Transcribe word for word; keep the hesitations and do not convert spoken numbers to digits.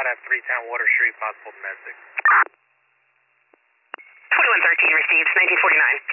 out at three ten Water Street, possible domestic. twenty-one thirteen received, nineteen forty-nine.